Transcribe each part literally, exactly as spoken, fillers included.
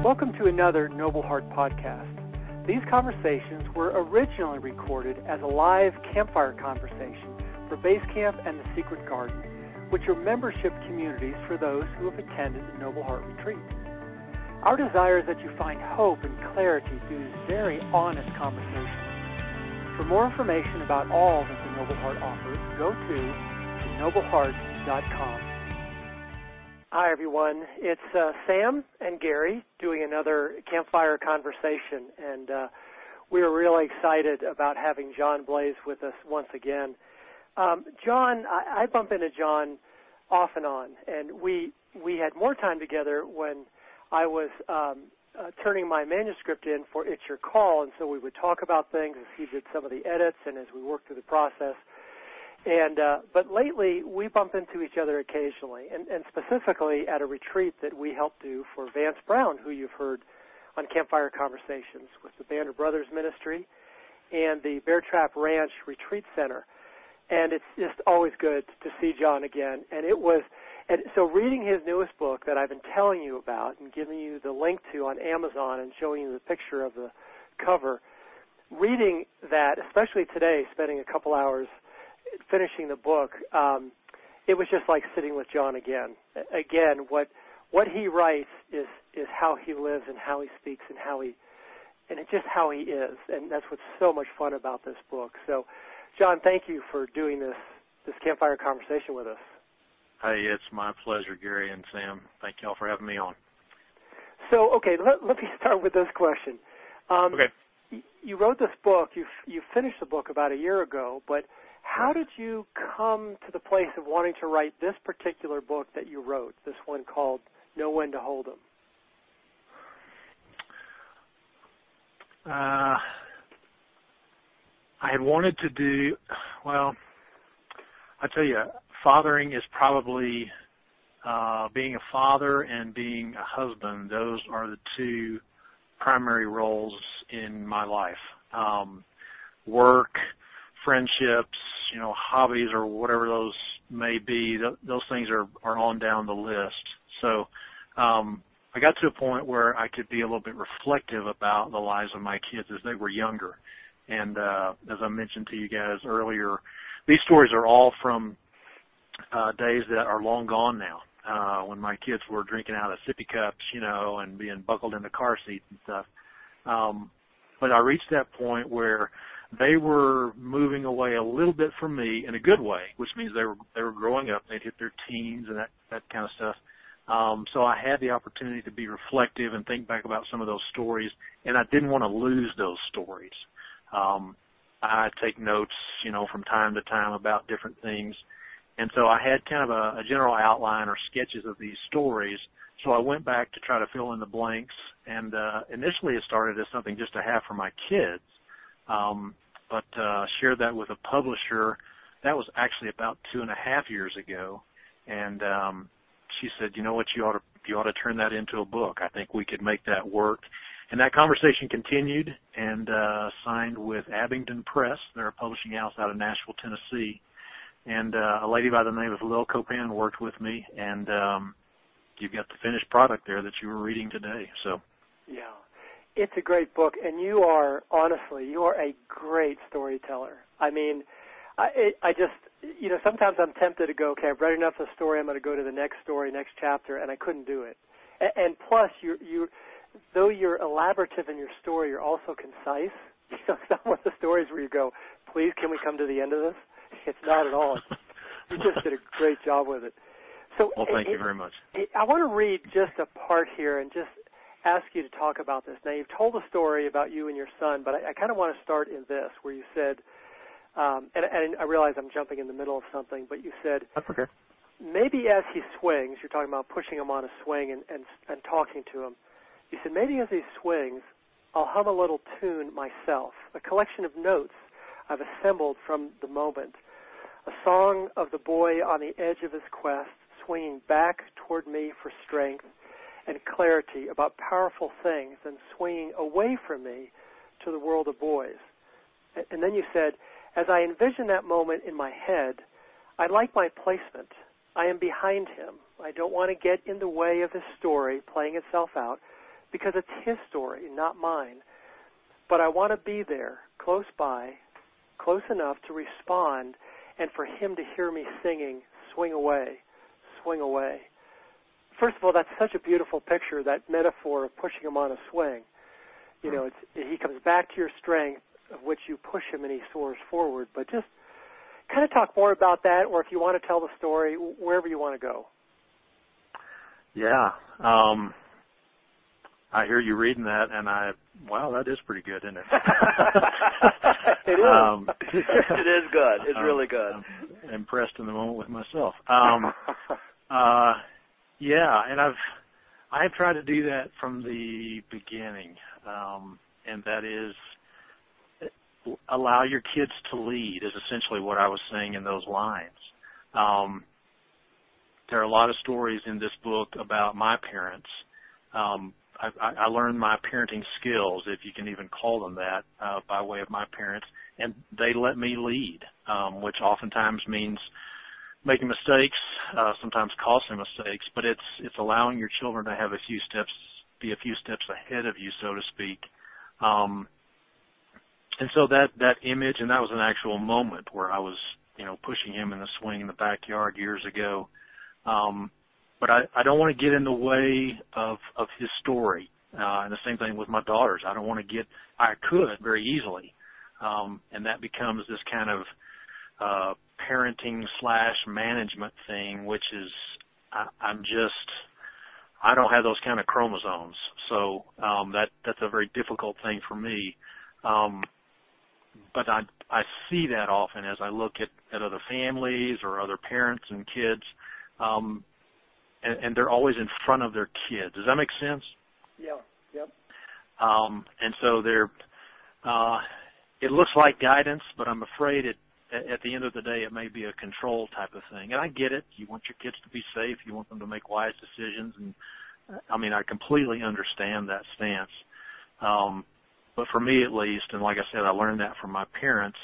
Welcome to another Noble Heart podcast. These conversations were originally recorded as a live campfire conversation for Base Camp and the Secret Garden, which are membership communities for those who have attended the Noble Heart Retreat. Our desire is that you find hope and clarity through these very honest conversations. For more information about all that the Noble Heart offers, go to noble heart dot com. Hi, everyone. It's uh, Sam and Gary doing another campfire conversation, and uh, we are really excited about having John Blaze with us once again. Um, John, I, I bump into John off and on, and we we had more time together when I was um, uh, turning my manuscript in for It's Your Call, and so we would talk about things as he did some of the edits and as we worked through the process. And uh, but lately, we bump into each other occasionally, and, and specifically at a retreat that we helped do for Vance Brown, who you've heard on Campfire Conversations with the Banner Brothers Ministry and the Bear Trap Ranch Retreat Center. And it's just always good to see John again. And it was, and so reading his newest book that I've been telling you about and giving you the link to on Amazon and showing you the picture of the cover, reading that, especially today, spending a couple hours finishing the book, um, it was just like sitting with John again. Again, what what he writes is is how he lives and how he speaks and how he and it's just how he is, and that's what's so much fun about this book. So, John, thank you for doing this this campfire conversation with us. Hey, it's my pleasure, Gary and Sam. Thank y'all for having me on. So, okay, let, let me start with this question. Um, okay. Y- you wrote this book. You you finished the book about a year ago, but how did you come to the place of wanting to write this particular book that you wrote, this one called Know When to Hold 'Em? Uh, I had wanted to do, well, I tell you, fathering is probably, uh, being a father and being a husband, those are the two primary roles in my life. Um, work, friendships, you know, hobbies or whatever those may be, th- those things are, are on down the list. So um, I got to a point where I could be a little bit reflective about the lives of my kids as they were younger. And uh, as I mentioned to you guys earlier, these stories are all from uh, days that are long gone now, uh, when my kids were drinking out of sippy cups, you know, and being buckled in the car seats and stuff. Um, but I reached that point where they were moving away a little bit from me in a good way, which means they were they were growing up. They'd hit their teens and that, that kind of stuff. Um, so I had the opportunity to be reflective and think back about some of those stories, and I didn't want to lose those stories. Um, I take notes, you know, from time to time about different things, and so I had kind of a, a general outline or sketches of these stories. So I went back to try to fill in the blanks, and uh, initially it started as something just to have for my kids. Um, but uh, shared that with a publisher. That was actually about two and a half years ago, and um, she said, "You know what? You ought to you ought to turn that into a book. I think we could make that work." And that conversation continued, and uh, signed with Abingdon Press. They're a publishing house out of Nashville, Tennessee, and uh, a lady by the name of Lil Copan worked with me, and um, you got the finished product there that you were reading today. So, yeah. It's a great book, and you are, honestly, you are a great storyteller. I mean, I, it, I just, you know, sometimes I'm tempted to go, okay, I've read enough of the story, I'm going to go to the next story, next chapter, and I couldn't do it. And, and plus, you, you, though you're elaborative in your story, you're also concise. You know, it's not one of the stories where you go, please, can we come to the end of this? It's not at all. It's, you just did a great job with it. So, well, thank it, you very much. It, I want to read just a part here and just ask you to talk about this. Now, you've told a story about you and your son, but I, I kind of want to start in this, where you said, um, and, and I realize I'm jumping in the middle of something, but you said, that's okay. Maybe as he swings, you're talking about pushing him on a swing and, and, and talking to him, you said, maybe as he swings, I'll hum a little tune myself, a collection of notes I've assembled from the moment, a song of the boy on the edge of his quest, swinging back toward me for strength and clarity about powerful things, and swinging away from me to the world of boys. And then you said, as I envision that moment in my head, I like my placement. I am behind him. I don't want to get in the way of his story playing itself out. because it's his story, not mine. But I want to be there, close by, close enough to respond, and for him to hear me singing, swing away, swing away. First of all, that's such a beautiful picture, that metaphor of pushing him on a swing. You know, it's, he comes back to your strength, of which you push him and he soars forward. But just kind of talk more about that, or if you want to tell the story, wherever you want to go. Yeah. Um, I hear you reading that, and I, wow, that is pretty good, isn't it? It is. Um, it is good. It's um, really good. I'm impressed in the moment with myself. Um, uh, yeah, and I've I've tried to do that from the beginning, um, and that is allow your kids to lead is essentially what I was saying in those lines. Um, there are a lot of stories in this book about my parents. Um, I, I learned my parenting skills, if you can even call them that, uh, by way of my parents, and they let me lead, um, which oftentimes means making mistakes, uh, sometimes costly mistakes, but it's it's allowing your children to have a few steps, be a few steps ahead of you, so to speak. Um, and so that that image, and that was an actual moment where I was, you know, pushing him in the swing in the backyard years ago. Um, But I, I don't want to get in the way of, of his story. Uh, and the same thing with my daughters. I don't want to get, I could very easily. Um, and that becomes this kind of uh, parenting slash management thing, which is, I, I'm just, I don't have those kind of chromosomes. So um, that that's a very difficult thing for me. Um, but I, I see that often as I look at, at other families or other parents and kids. Um, And, and they're always in front of their kids. Does that make sense? Yeah. Yep. Um, and so they're, uh, it looks like guidance, but I'm afraid it, at the end of the day, it may be a control type of thing. And I get it. You want your kids to be safe. You want them to make wise decisions. And I mean, I completely understand that stance. Um, but for me, at least, and like I said, I learned that from my parents.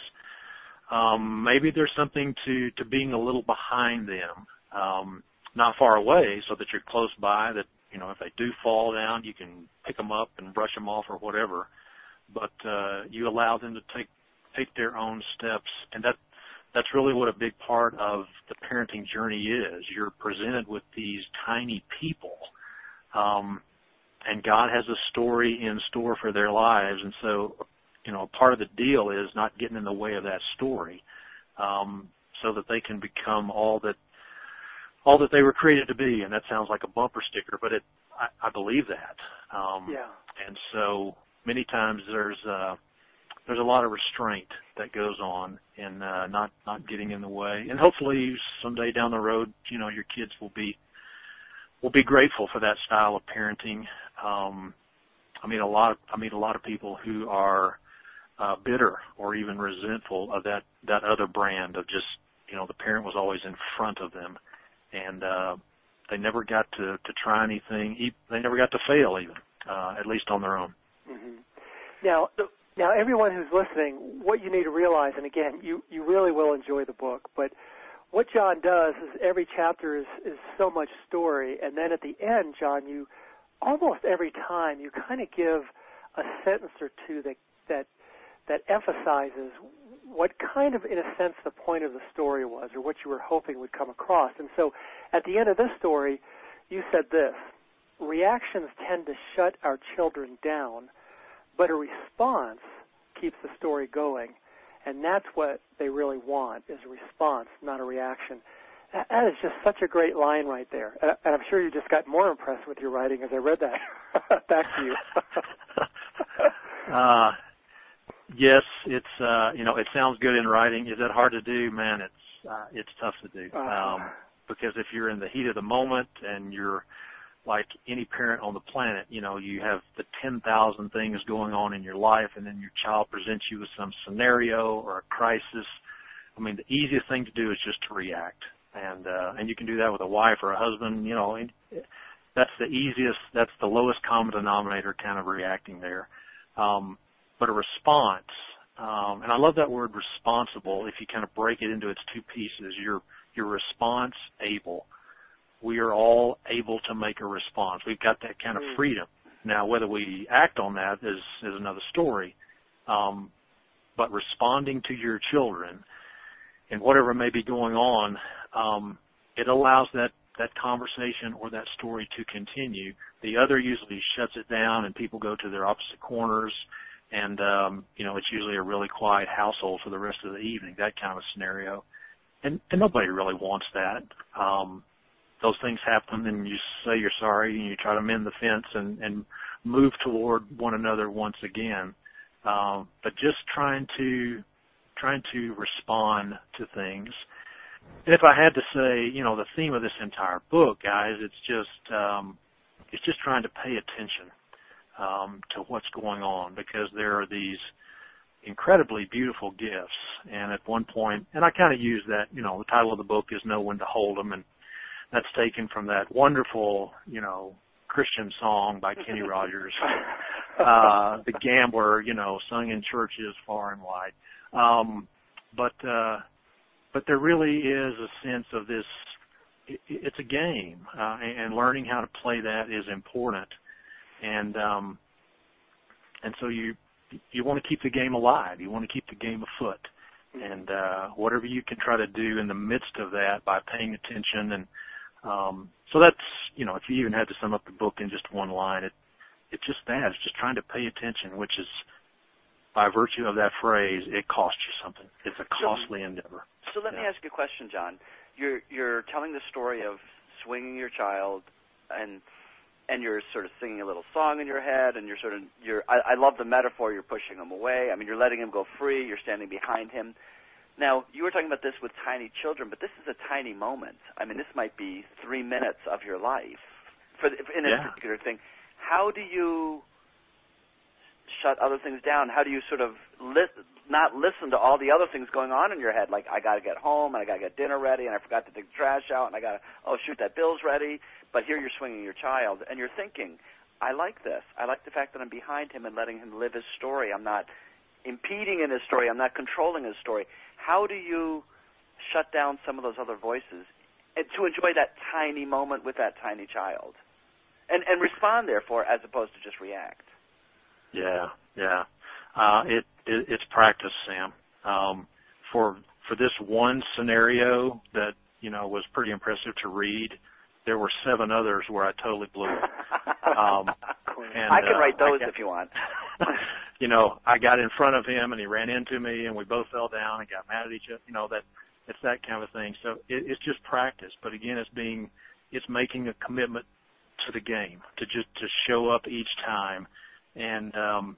Um, maybe there's something to, to being a little behind them. Um, not far away, so that you're close by, that, you know, if they do fall down, you can pick them up and brush them off or whatever. But uh, you allow them to take take their own steps, and that that's really what a big part of the parenting journey is. You're presented with these tiny people, um, and God has a story in store for their lives, and so, you know, part of the deal is not getting in the way of that story, um, so that they can become all that all that they were created to be. And that sounds like a bumper sticker, but it, I, I believe that. Um, yeah. And so many times there's, uh, there's a lot of restraint that goes on in, uh, not, not getting in the way. And hopefully someday down the road, you know, your kids will be, will be grateful for that style of parenting. Um, I mean, a lot of, I meet a lot of people who are, uh, bitter or even resentful of that, that other brand of just, you know, the parent was always in front of them. And uh, they never got to, to try anything. They never got to fail, even, uh, at least on their own. Mm-hmm. Now, now, everyone who's listening, what you need to realize, and again, you, you really will enjoy the book, but what John does is every chapter is, is so much story, and then at the end, John, you almost every time you kind of give a sentence or two that that that emphasizes what kind of, in a sense, the point of the story was, or what you were hoping would come across. And so at the end of this story, you said this: reactions tend to shut our children down, but a response keeps the story going. And that's what they really want, is a response, not a reaction. That is just such a great line right there. And I'm sure you just got more impressed with your writing as I read that. Back to you. uh Yes, it's, uh, you know, it sounds good in writing. Is it hard to do? Man, it's, uh, it's tough to do. Um, because if you're in the heat of the moment and you're like any parent on the planet, you know, you have the ten thousand things going on in your life, and then your child presents you with some scenario or a crisis. I mean, the easiest thing to do is just to react. And, uh, and you can do that with a wife or a husband, you know, and that's the easiest, that's the lowest common denominator kind of reacting there. Um, But a response, um, and I love that word responsible, if you kind of break it into its two pieces, your your response able. We are all able to make a response. We've got that kind of freedom Now, whether we act on that is, is another story. Um, but responding to your children and whatever may be going on, um, it allows that, that conversation or that story to continue. The other usually shuts it down and people go to their opposite corners, and, um, you know, it's usually a really quiet household for the rest of the evening, that kind of a scenario. And, and nobody really wants that. Um, those things happen, and you say you're sorry, and you try to mend the fence and, and move toward one another once again. Um, but just trying to trying to respond to things. And if I had to say, you know, the theme of this entire book, guys, it's just um, it's just trying to pay attention um, to what's going on, because there are these incredibly beautiful gifts. And at one point, and I kind of use that, you know, the title of the book is Know When to Hold 'Em, and that's taken from that wonderful, you know, Christian song by Kenny Rogers, uh, The Gambler, you know, sung in churches far and wide. Um, but, uh, but there really is a sense of this, it, it's a game, uh, and learning how to play that is important. And, um, and so you, you want to keep the game alive. You want to keep the game afoot. And, uh, whatever you can try to do in the midst of that by paying attention. And, um, so that's, you know, if you even had to sum up the book in just one line, it, it's just that. It's just trying to pay attention, which is, by virtue of that phrase, it costs you something. It's a costly so, endeavor. So let yeah. me ask you a question, John. You're you're telling the story of swinging your child, and and you're sort of singing a little song in your head, and you're sort of you're. I, I love the metaphor. You're pushing him away. I mean, you're letting him go free. You're standing behind him. Now, you were talking about this with tiny children, but this is a tiny moment. I mean, this might be three minutes of your life for in a yeah. particular thing. How do you shut other things down? How do you sort of li- not listen to all the other things going on in your head, like I got to get home and I got to get dinner ready and I forgot to take the trash out and I got to, oh, shoot, that bill's ready. But here you're swinging your child and you're thinking, I like this. I like the fact that I'm behind him and letting him live his story. I'm not impeding in his story. I'm not controlling his story. How do you shut down some of those other voices and to enjoy that tiny moment with that tiny child and, and respond, therefore, as opposed to just react? Yeah, yeah. Uh, it, it it's practice, Sam. Um, for for this one scenario that, you know, was pretty impressive to read, there were seven others where I totally blew it. Um, and, I can uh, write those got, if you want. You know, I got in front of him and he ran into me and we both fell down and got mad at each other. You know, that it's that kind of thing. So it, it's just practice. But again, it's being it's making a commitment to the game, to just to show up each time. And, um,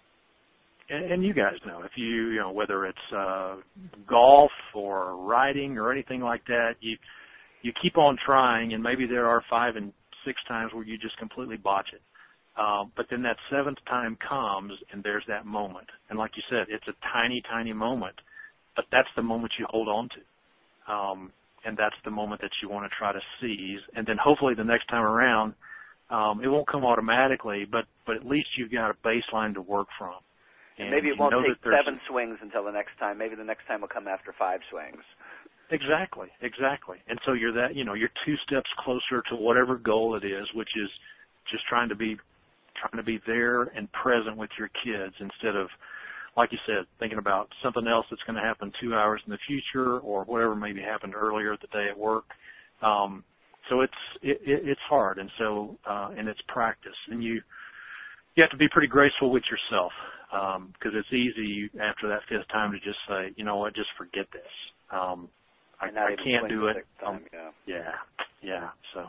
and and you guys know, if you, you know, whether it's uh, golf or riding or anything like that, you you keep on trying, and maybe there are five and six times where you just completely botch it. Um, but then that seventh time comes, and there's that moment. And like you said, it's a tiny, tiny moment, but that's the moment you hold on to. Um, and that's the moment that you want to try to seize. And then hopefully the next time around, Um, it won't come automatically, but, but at least you've got a baseline to work from. And, and maybe it won't take seven swings until the next time. Maybe the next time will come after five swings. Exactly, exactly. And so you're that, you know, you're two steps closer to whatever goal it is, which is just trying to be, trying to be there and present with your kids instead of, like you said, thinking about something else that's going to happen two hours in the future or whatever maybe happened earlier the day at work. Um, So it's it, it's hard, and so uh, and it's practice, and you you have to be pretty graceful with yourself because um, it's easy after that fifth time to just say, you know what, just forget this. Um, I, I can't do it. Time, um, yeah. yeah, yeah. So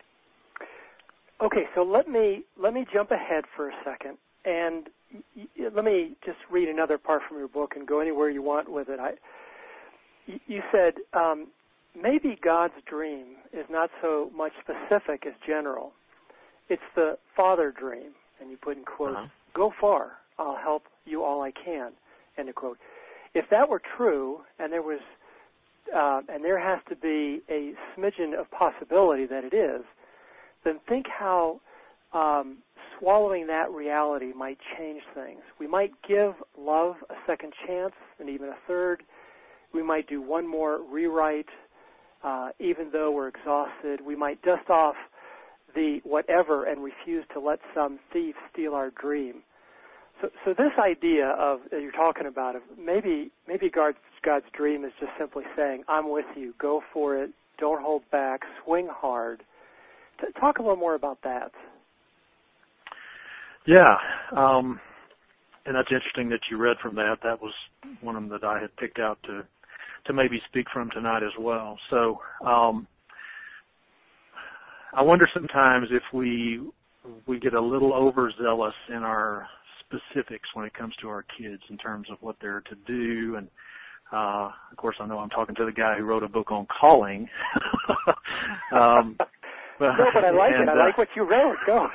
okay, so let me let me jump ahead for a second, and y- y- let me just read another part from your book and go anywhere you want with it. I y- you said. Um, Maybe God's dream is not so much specific as general. It's the father dream, and you put in quotes, uh-huh. go far, I'll help you all I can, end of quote. If that were true, and there was, uh, and there has to be a smidgen of possibility that it is, then think how um, swallowing that reality might change things. We might give love a second chance, and even a third. We might do one more rewrite. Uh, even though we're exhausted, we might dust off the whatever and refuse to let some thief steal our dream. So, so this idea of that you're talking about, of maybe maybe God's, God's dream is just simply saying, I'm with you, go for it, don't hold back, swing hard. T- talk a little more about that. Yeah, um, and that's interesting that you read from that. That was one of them that I had picked out to to maybe speak from tonight as well. So um, I wonder sometimes if we we get a little overzealous in our specifics when it comes to our kids in terms of what they're to do. And uh, of course, I know I'm talking to the guy who wrote a book on calling. um, but, no, but I like and, it. I uh, like what you wrote. Go.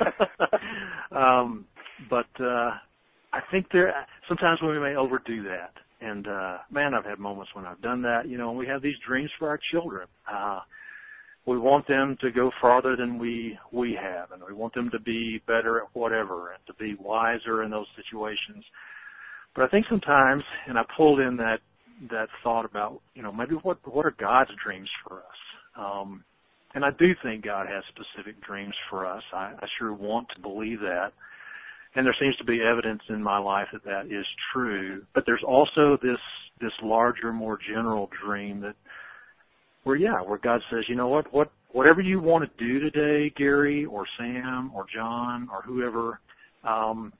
um, but uh, I think there sometimes we may overdo that. And, uh, man, I've had moments when I've done that, you know, and we have these dreams for our children. Uh, we want them to go farther than we, we have, and we want them to be better at whatever and to be wiser in those situations. But I think sometimes, and I pulled in that, that thought about, you know, maybe what, what are God's dreams for us? Um, and I do think God has specific dreams for us. I, I sure want to believe that. And there seems to be evidence in my life that that is true. But there's also this this larger, more general dream that, where yeah, where God says, you know what, what whatever you want to do today, Gary or Sam or John or whoever, um,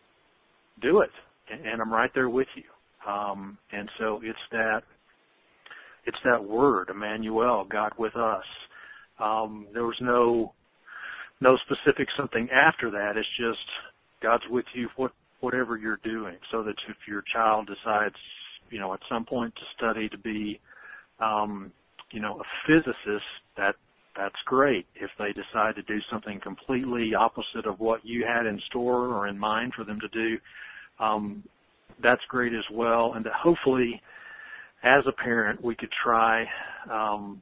do it, and, and I'm right there with you. Um, and so it's that it's that word, Emmanuel, God with us. Um, there was no no specific something after that. It's just God's with you, what, whatever you're doing, so that if your child decides, you know, at some point to study to be, um, you know, a physicist, that that's great. If they decide to do something completely opposite of what you had in store or in mind for them to do, um, that's great as well. And that hopefully, as a parent, we could try um,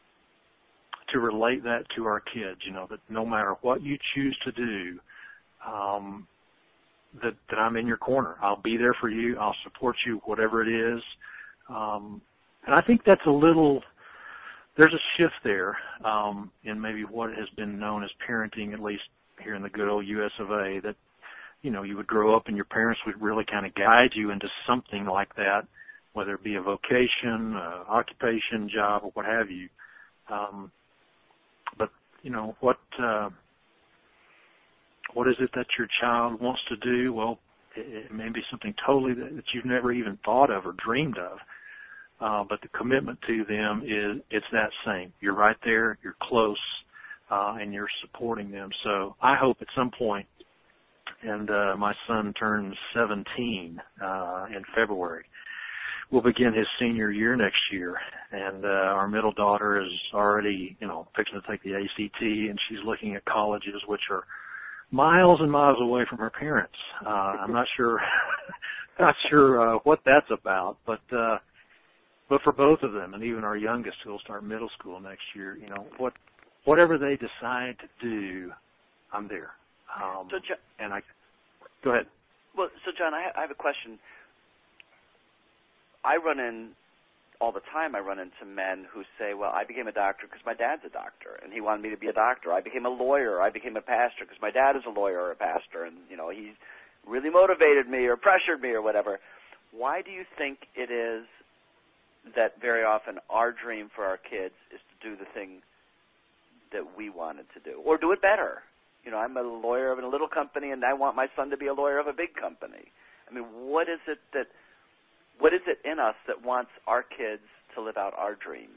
to relate that to our kids, you know, that no matter what you choose to do, Um, that, that I'm in your corner. I'll be there for you. I'll support you, whatever it is. Um, and I think that's a little, there's a shift there um, in maybe what has been known as parenting, at least here in the good old U S of A, that, you know, you would grow up and your parents would really kind of guide you into something like that, whether it be a vocation, uh, occupation, job, or what have you. Um, but, you know, what... Uh, What is it that your child wants to do? Well, it, it may be something totally that, that you've never even thought of or dreamed of. Uh, but the commitment to them is, it's that same. You're right there, you're close, uh, and you're supporting them. So I hope at some point, and uh, my son turns seventeen uh, in February, we'll begin his senior year next year. And uh, our middle daughter is already, you know, fixing to take the A C T, and she's looking at colleges which are miles and miles away from her parents. Uh, I'm not sure, not sure uh, what that's about, but uh, but for both of them, and even our youngest, who will start middle school next year, you know, what whatever they decide to do, I'm there. Um, so, John, and I go ahead. Well, so John, I, ha- I have a question. I run in. All the time I run into men who say, well, I became a doctor because my dad's a doctor, and he wanted me to be a doctor. I became a lawyer. I became a pastor because my dad is a lawyer or a pastor, and, you know, he really motivated me or pressured me or whatever. Why do you think it is that very often our dream for our kids is to do the thing that we wanted to do, or do it better? You know, I'm a lawyer of a little company, and I want my son to be a lawyer of a big company. I mean, what is it that What is it in us that wants our kids to live out our dream?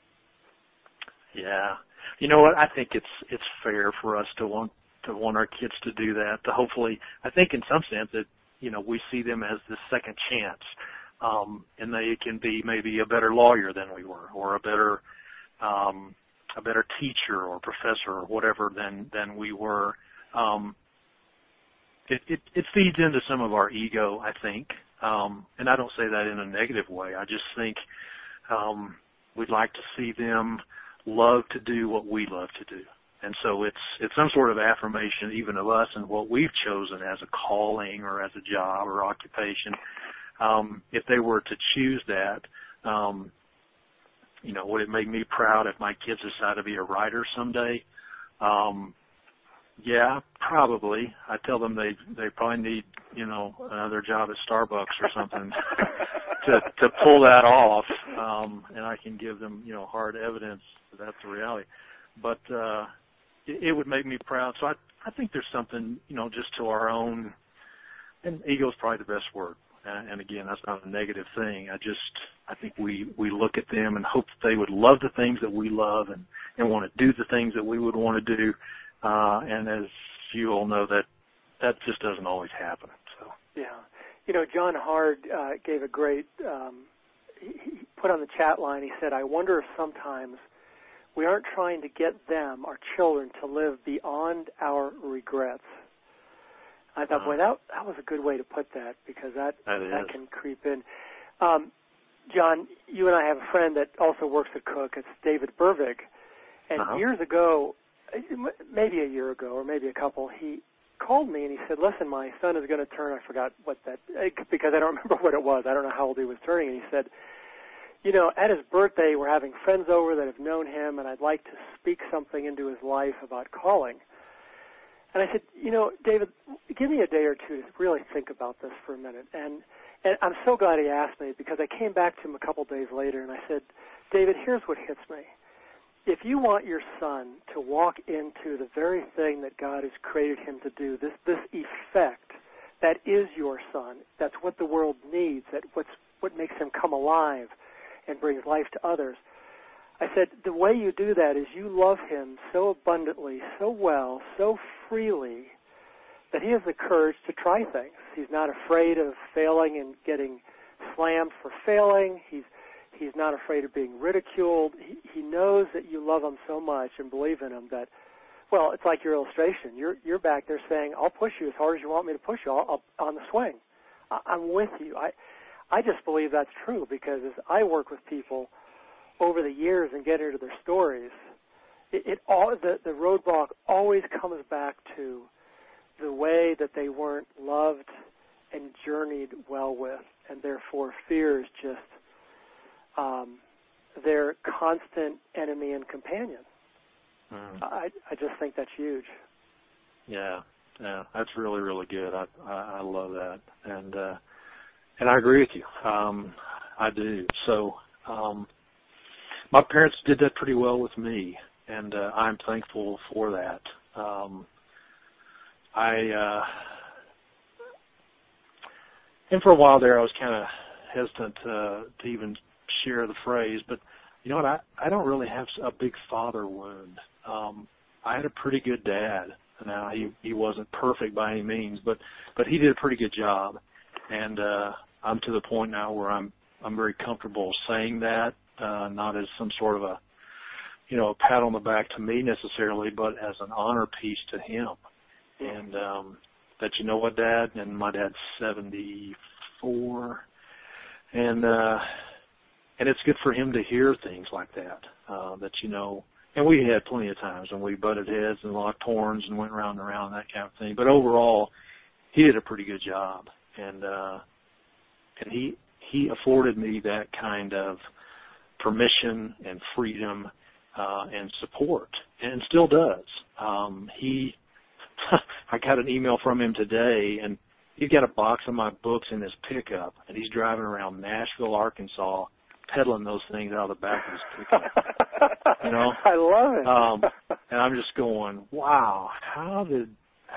Yeah, you know what? I think it's it's fair for us to want to want our kids to do that. To hopefully, I think in some sense that you know we see them as the second chance, um, and they can be maybe a better lawyer than we were, or a better um, a better teacher or professor or whatever than than we were. Um, it, it it feeds into some of our ego, I think. Um, and I don't say that in a negative way. I just think um, we'd like to see them love to do what we love to do. And so it's it's some sort of affirmation even of us and what we've chosen as a calling or as a job or occupation. Um, if they were to choose that, um, you know, would it make me proud if my kids decide to be a writer someday? Um, yeah, probably. I tell them they they probably need, you know, another job at Starbucks or something to to pull that off, um, and I can give them, you know, hard evidence that that's the reality. But uh, it, it would make me proud. So I I think there's something, you know, just to our own, and ego is probably the best word. Uh, and again, that's not a negative thing. I just I think we we look at them and hope that they would love the things that we love and and want to do the things that we would want to do. Uh, and as you all know, that that just doesn't always happen. So yeah, you know, John Hard uh, gave a great. Um, he, he put on the chat line. He said, "I wonder if sometimes we aren't trying to get them, our children, to live beyond our regrets." I thought, uh-huh. boy, that that was a good way to put that because that that, that can creep in. Um, John, you and I have a friend that also works at Cook. It's David Bervig, and uh-huh. years ago. Maybe a year ago or maybe a couple, he called me and he said, listen, my son is going to turn, I forgot what that, because I don't remember what it was. I don't know how old he was turning. And he said, you know, at his birthday, we're having friends over that have known him, and I'd like to speak something into his life about calling. And I said, you know, David, give me a day or two to really think about this for a minute. And, and I'm so glad he asked me because I came back to him a couple days later and I said, David, here's what hits me. If you want your son to walk into the very thing that God has created him to do, this this effect that is your son, that's what the world needs, that what's what makes him come alive and brings life to others. I said, the way you do that is you love him so abundantly, so well, so freely, that he has the courage to try things. He's not afraid of failing and getting slammed for failing. He's He's not afraid of being ridiculed. He, he knows that you love him so much and believe in him that, well, it's like your illustration. You're you're back there saying, I'll push you as hard as you want me to push you. I'll, I'll, on the swing. I, I'm with you. I I just believe that's true because as I work with people over the years and get into their stories, it, it all the, the roadblock always comes back to the way that they weren't loved and journeyed well with, and therefore fear is just Um, their constant enemy and companion. Mm. I, I just think that's huge. Yeah, yeah, that's really, really good. I, I, I love that, and uh, and I agree with you. Um, I do. So um, my parents did that pretty well with me, and uh, I'm thankful for that. Um, I uh, and for a while there, I was kind of hesitant uh, to even share the phrase, but you know what, I, I don't really have a big father wound. Um, I had a pretty good dad. Now, he, he wasn't perfect by any means, but, but he did a pretty good job. And uh, I'm to the point now where I'm I'm very comfortable saying that, uh, not as some sort of a, you know, a pat on the back to me necessarily, but as an honor piece to him. And um, that, you know what, Dad, and my dad's seventy-four, and uh, And it's good for him to hear things like that, uh, that, you know, and we had plenty of times when we butted heads and locked horns and went round and around, that kind of thing. But overall, he did a pretty good job. And, uh, and he, he afforded me that kind of permission and freedom, uh, and support, and still does. Um, he, I got an email from him today, and he's got a box of my books in his pickup, and he's driving around Nashville, Arkansas, peddling those things out of the back of his pickup. You know? I love it. um, and I'm just going, wow, how did,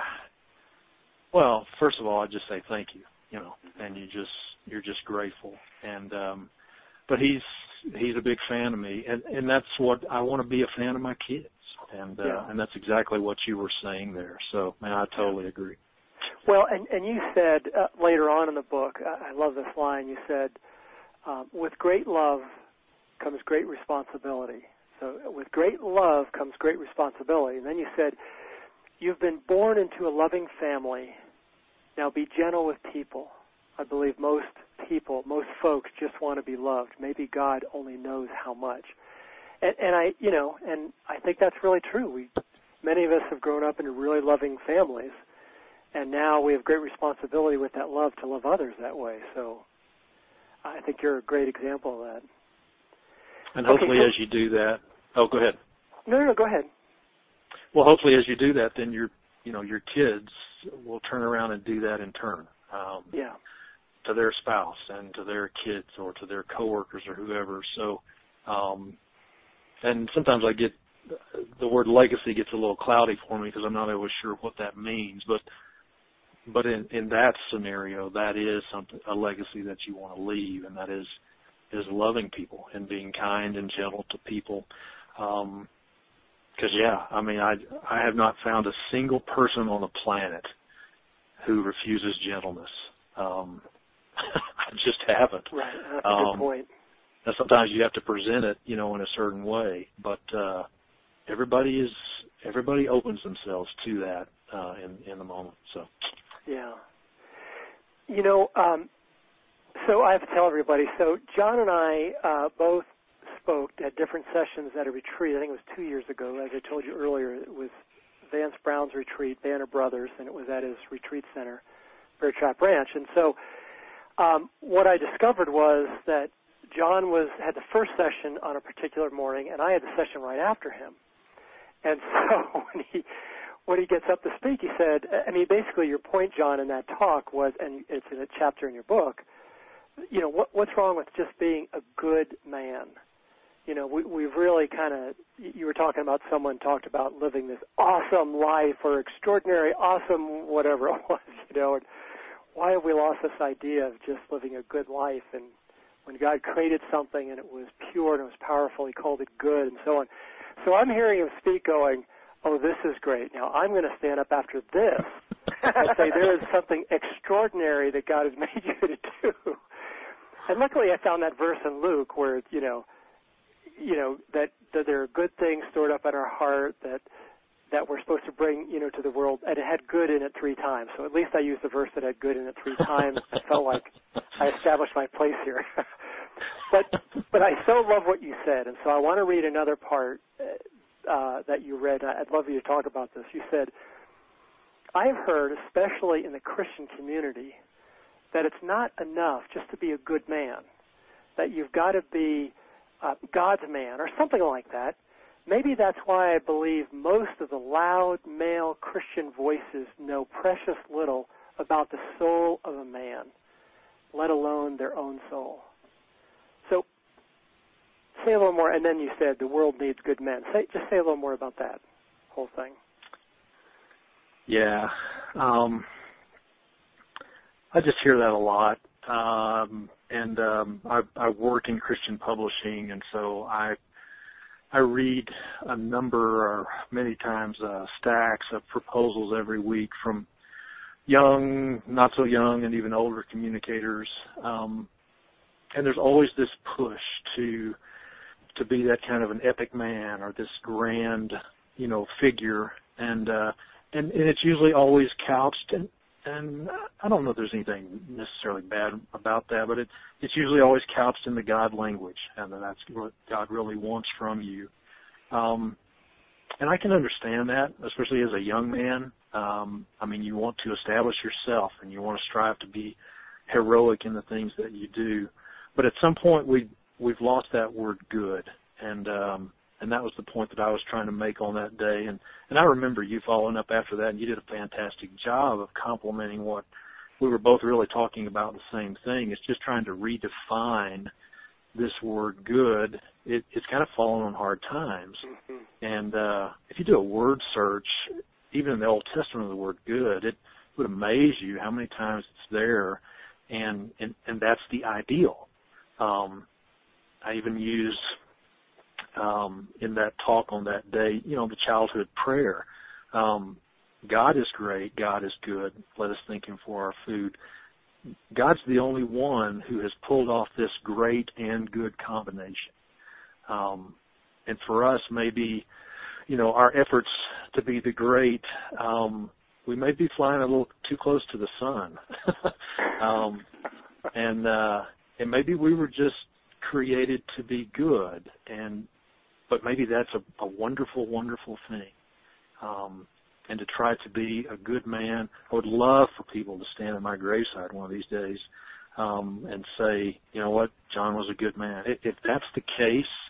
well, first of all, I just say thank you, you know, and you just, you're just grateful. And, um, but he's, he's a big fan of me, and, and that's what, I want to be a fan of my kids. And, uh, yeah. and that's exactly what you were saying there. So, man, I totally agree. Well, and, and you said uh, later on in the book, I love this line, you said, Um, with great love comes great responsibility. So with great love comes great responsibility. And then you said, you've been born into a loving family. Now be gentle with people. I believe most people, most folks just want to be loved. Maybe God only knows how much. And, and I, you know, and I think that's really true. We, many of us have grown up into really loving families, and now we have great responsibility with that love to love others that way. So I think you're a great example of that. And hopefully okay, so, as you do that, oh, go ahead. No, no, no, go ahead. well, hopefully as you do that, then your, you know, your kids will turn around and do that in turn. Um, yeah. To their spouse and to their kids or to their coworkers or whoever. So, um, and sometimes I get, the word legacy gets a little cloudy for me because I'm not always sure what that means. But, but in, in that scenario, that is something, a legacy that you want to leave, and that is, is loving people and being kind and gentle to people. Um, Because, yeah, I mean, I, I have not found a single person on the planet who refuses gentleness. Um, I just haven't. Right, that's a um, good point. And sometimes you have to present it, you know, in a certain way. But uh, everybody is everybody opens themselves to that uh, in in the moment. So, yeah, you know, um, so I have to tell everybody. So John and I uh, both spoke at different sessions at a retreat. I think it was two years ago. As I told you earlier, it was Vance Brown's retreat, Banner Brothers, and it was at his retreat center, Bear Trap Ranch. And so um, what I discovered was that John was had the first session on a particular morning, and I had the session right after him. And so when he when he gets up to speak, he said, I mean, basically your point, John, in that talk was, and it's in a chapter in your book, you know, what, what's wrong with just being a good man? You know, we, we've really kind of, you were talking about someone talked about living this awesome life or extraordinary, awesome, whatever it was, you know, and why have we lost this idea of just living a good life? And when God created something and it was pure and it was powerful, he called it good and so on. So I'm hearing him speak going, oh, this is great. Now I'm going to stand up after this and say there is something extraordinary that God has made you to do. And luckily I found that verse in Luke where, you know, you know, that, that there are good things stored up in our heart that that we're supposed to bring, you know, to the world, and it had good in it three times. So at least I used the verse that had good in it three times. I felt like I established my place here. but but I so love what you said, and so I want to read another part uh, that you read. I'd love you to talk about this. You said, I have heard, especially in the Christian community, that it's not enough just to be a good man, that you've got to be uh, God's man or something like that. Maybe that's why I believe most of the loud male Christian voices know precious little about the soul of a man, let alone their own soul. So say a little more, and then you said the world needs good men. Say, just say a little more about that whole thing. Yeah. Um, I just hear that a lot. Um, and um, I, I work in Christian publishing, and so I I read a number or many times uh, stacks of proposals every week from young, not so young, and even older communicators. Um, and there's always this push to to be that kind of an epic man or this grand, you know, figure. And uh, and, and it's usually always couched in, and I don't know if there's anything necessarily bad about that, but it, it's usually always couched in the God language, and that's what God really wants from you. Um, and I can understand that, especially as a young man. Um, I mean, you want to establish yourself, and you want to strive to be heroic in the things that you do. But at some point, we we've lost that word "good," and um, and that was the point that I was trying to make on that day. And, and I remember you following up after that, and you did a fantastic job of complimenting what we were both really talking about the same thing. It's just trying to redefine this word good. It, it's kind of fallen on hard times. Mm-hmm. And uh, if you do a word search, even in the Old Testament of the word good, it would amaze you how many times it's there, and, and, and that's the ideal. Um, I even use Um, in that talk on that day, you know, the childhood prayer. Um, God is great. God is good. Let us thank him for our food. God's the only one who has pulled off this great and good combination. Um, and for us, maybe, you know, our efforts to be the great, um, we may be flying a little too close to the sun. um, and, uh, and maybe we were just created to be good, and but maybe that's a, a wonderful, wonderful thing. Um, and to try to be a good man, I would love for people to stand at my graveside one of these days um, and say, you know what, John was a good man. If, if that's the case,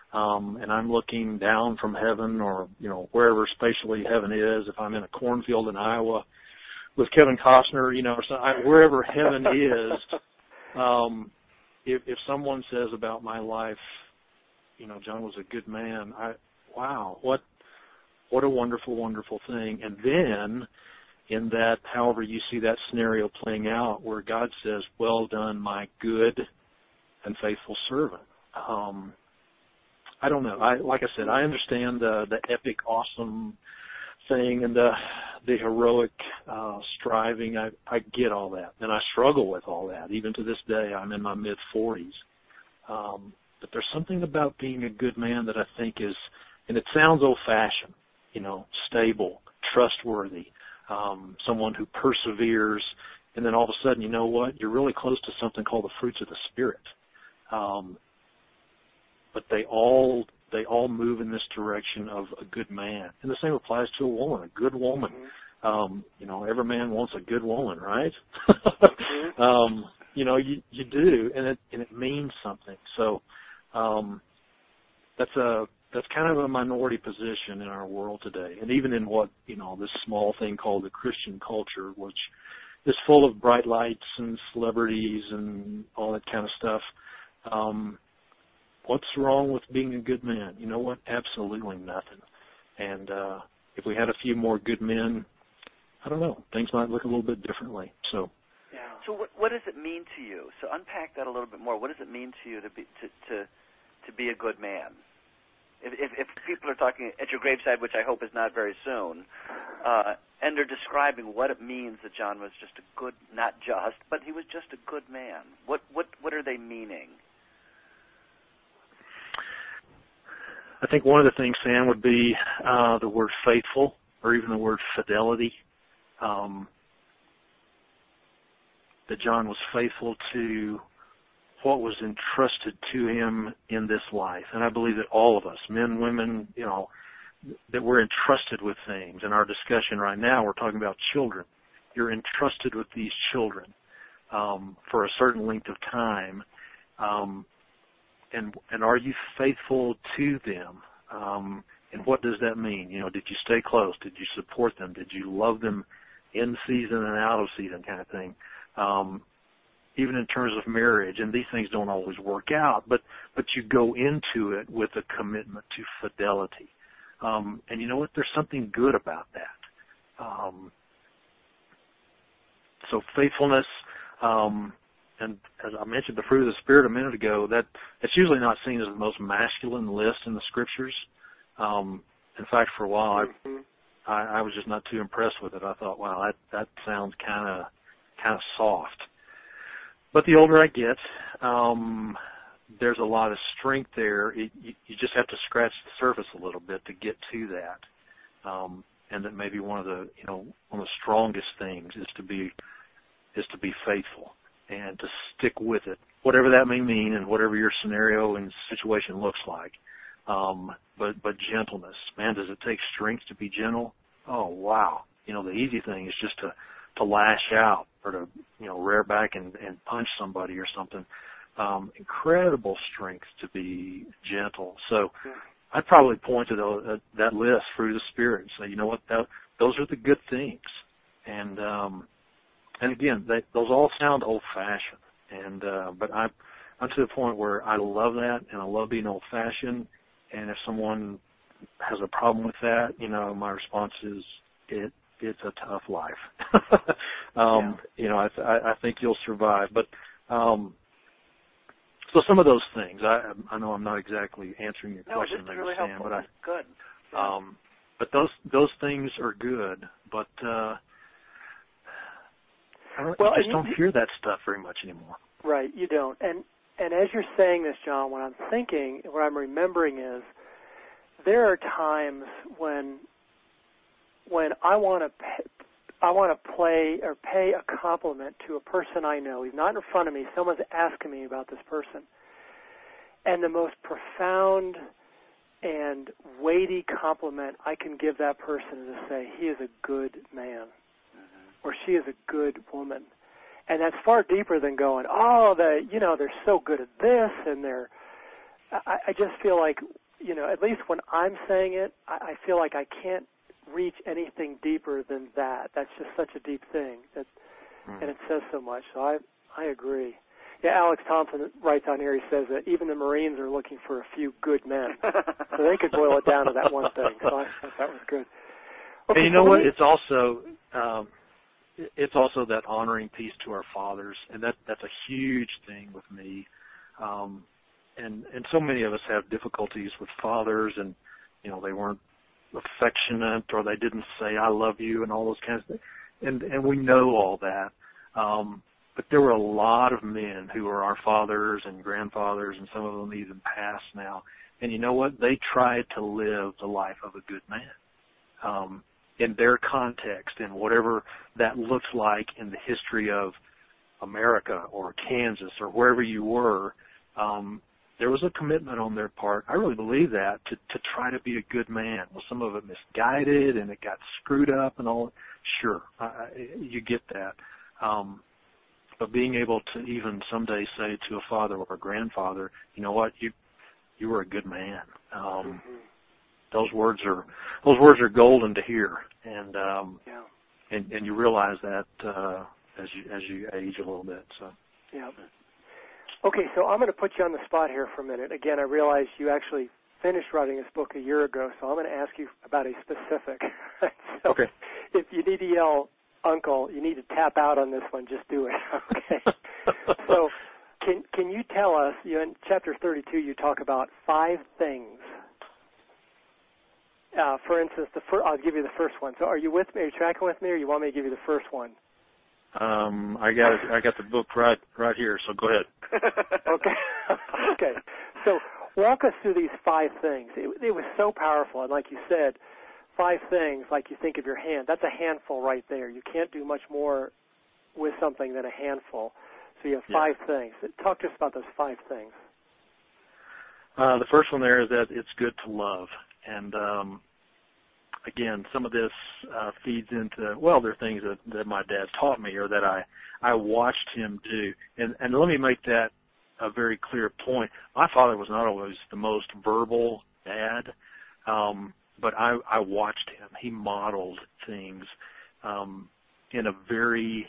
um, and I'm looking down from heaven, or you know wherever spatially heaven is. If I'm in a cornfield in Iowa with Kevin Costner, you know, or so, I, wherever heaven is, um, if, if someone says about my life, you know, John was a good man, I wow, what what a wonderful, wonderful thing. And then in that, however you see that scenario playing out, where God says, "Well done, my good and faithful servant." Um, I don't know. I like I said, I understand the the epic, awesome thing and the the heroic uh, striving. I I get all that, and I struggle with all that. Even to this day, I'm in my mid forties. Um, but there's something about being a good man that I think is, and it sounds old-fashioned, you know, stable, trustworthy, um, someone who perseveres, and then all of a sudden, you know what? You're really close to something called the fruits of the Spirit. Um, but they all they all move in this direction of a good man, and the same applies to a woman. A good woman, mm-hmm. um, you know, every man wants a good woman, right? mm-hmm. um, you know, you you do, and it and it means something. So um, that's a that's kind of a minority position in our world today, and even in what you know this small thing called the Christian culture, which is full of bright lights and celebrities and all that kind of stuff. Um, what's wrong with being a good man? You know what? Absolutely nothing. And uh, if we had a few more good men, I don't know, things might look a little bit differently. So, yeah. So what, what does it mean to you? So unpack that a little bit more. What does it mean to you to be to to, to be a good man? If, if, if people are talking at your graveside, which I hope is not very soon, uh, and they're describing what it means that John was just a good, not just, but he was just a good man. What what what are they meaning? I think one of the things, Sam, would be uh, the word faithful, or even the word fidelity. Um, that John was faithful to what was entrusted to him in this life. And I believe that all of us, men, women, you know, that we're entrusted with things. In our discussion right now, we're talking about children. You're entrusted with these children um, for a certain length of time. Um, and and are you faithful to them? Um, and what does that mean? You know, did you stay close? Did you support them? Did you love them in season and out of season, kind of thing? Um, even in terms of marriage, and these things don't always work out, but but you go into it with a commitment to fidelity. Um, and you know what? There's something good about that. Um, so faithfulness, um, and as I mentioned, the fruit of the Spirit a minute ago, that it's usually not seen as the most masculine list in the Scriptures. Um, in fact, for a while, I, I, I was just not too impressed with it. I thought, wow, that that sounds kind of kind of soft. But the older I get, um, there's a lot of strength there. It, you, you just have to scratch the surface a little bit to get to that. Um, and that maybe one of the, you know, one of the strongest things is to be is to be faithful and to stick with it, whatever that may mean, and whatever your scenario and situation looks like. Um, but but gentleness, man, does it take strength to be gentle? Oh wow! You know, the easy thing is just to to lash out or to, you know, rear back and, and punch somebody or something. Um, incredible strength to be gentle. So I'd probably point to the, uh, that list, fruit of the Spirit, and say, you know what, that, those are the good things. And um, and again, they, those all sound old-fashioned. And uh, but I, I'm to the point where I love that, and I love being old-fashioned. And if someone has a problem with that, you know, my response is, it. It's a tough life. um, yeah. You know, I, th- I think you'll survive. But um, so some of those things, I, I know I'm not exactly answering your no, question, this is really Sam, helpful. but I, good. Yeah. Um, but those those things are good. But uh, I, don't, well, I just you, don't hear that stuff very much anymore. Right, you don't. And and as you're saying this, John, what I'm thinking, what I'm remembering is there are times when. When I want to, pay, I want to play or pay a compliment to a person I know. He's not in front of me. Someone's asking me about this person, and the most profound and weighty compliment I can give that person is to say he is a good man, mm-hmm. or she is a good woman, and that's far deeper than going, oh, the you know they're so good at this, and they're I, I just feel like, you know, at least when I'm saying it, I, I feel like I can't reach anything deeper than that. That's just such a deep thing, that, mm. and it says so much. So I, I agree. Yeah, Alex Thompson writes on here, he says that even the Marines are looking for a few good men. So they could boil it down to that one thing. So I thought that was good. Okay, and you know so what? me, it's also um, it's also that honoring piece to our fathers, and that that's a huge thing with me. Um, and and so many of us have difficulties with fathers, and you know they weren't affectionate, or they didn't say "I love you" and all those kinds of things. And and we know all that. Um, But there were a lot of men who were our fathers and grandfathers, and some of them even passed now. And you know what? They tried to live the life of a good man um, in their context, and whatever that looks like in the history of America or Kansas or wherever you were. Um, there was a commitment on their part. I really believe that, to, to try to be a good man. Well, some of it misguided and it got screwed up and all. Sure, I, you get that. Um, But being able to even someday say to a father or a grandfather, you know what, you you were a good man. Um, mm-hmm. Those words are those words are golden to hear, and um, yeah. and, and you realize that uh, as you as you age a little bit. So yeah. Okay, so I'm going to put you on the spot here for a minute. Again, I realize you actually finished writing this book a year ago, so I'm going to ask you about a specific. So okay. If you need to yell, Uncle, you need to tap out on this one, just do it, okay? So can can you tell us, you in chapter thirty-two, you talk about five things. Uh, for instance, the fir- I'll give you the first one. So are you with me? Are you tracking with me, or you want me to give you the first one? Um, I got it, I got the book right right here, so go ahead. Okay. Okay. So walk us through these five things. It, it was so powerful, and like you said, five things, like you think of your hand, that's a handful right there. You can't do much more with something than a handful. So you have five yeah. things. Talk to us about those five things. Uh, the first one there is that it's good to love. And, um, again, some of this uh, feeds into, well, there are things that, that my dad taught me or that I, I watched him do. And, and let me make that a very clear point. My father was not always the most verbal dad. Um But I, I watched him. He modeled things um, in a very,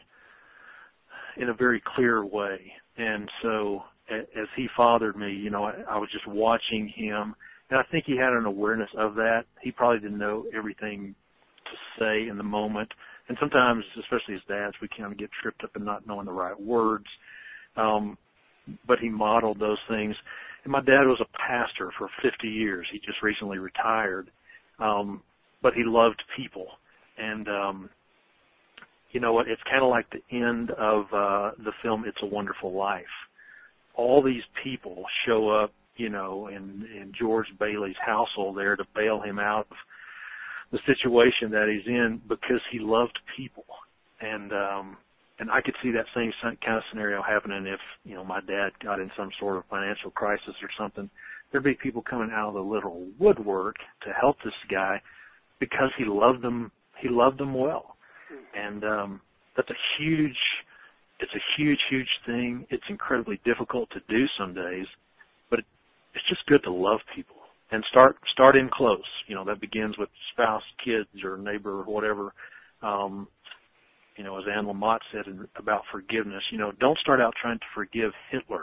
in a very clear way. And so, as he fathered me, you know, I, I was just watching him, and I think he had an awareness of that. He probably didn't know everything to say in the moment, and sometimes, especially as dads, we kind of get tripped up in not knowing the right words. Um, but he modeled those things. And my dad was a pastor for fifty years. He just recently retired. Um, but he loved people. And, um, you know what, it's kind of like the end of uh, the film It's a Wonderful Life. All these people show up, you know, in, in George Bailey's household there to bail him out of the situation that he's in because he loved people. And um, and I could see that same kind of scenario happening if, you know, my dad got in some sort of financial crisis or something. There'd be people coming out of the little woodwork to help this guy because he loved them. He loved them well, and um, that's a huge. It's a huge, huge thing. It's incredibly difficult to do some days, but it, it's just good to love people and start start in close. You know, that begins with spouse, kids, or neighbor, or whatever. Um, you know, as Anne Lamott said in, about forgiveness. You know, don't start out trying to forgive Hitler.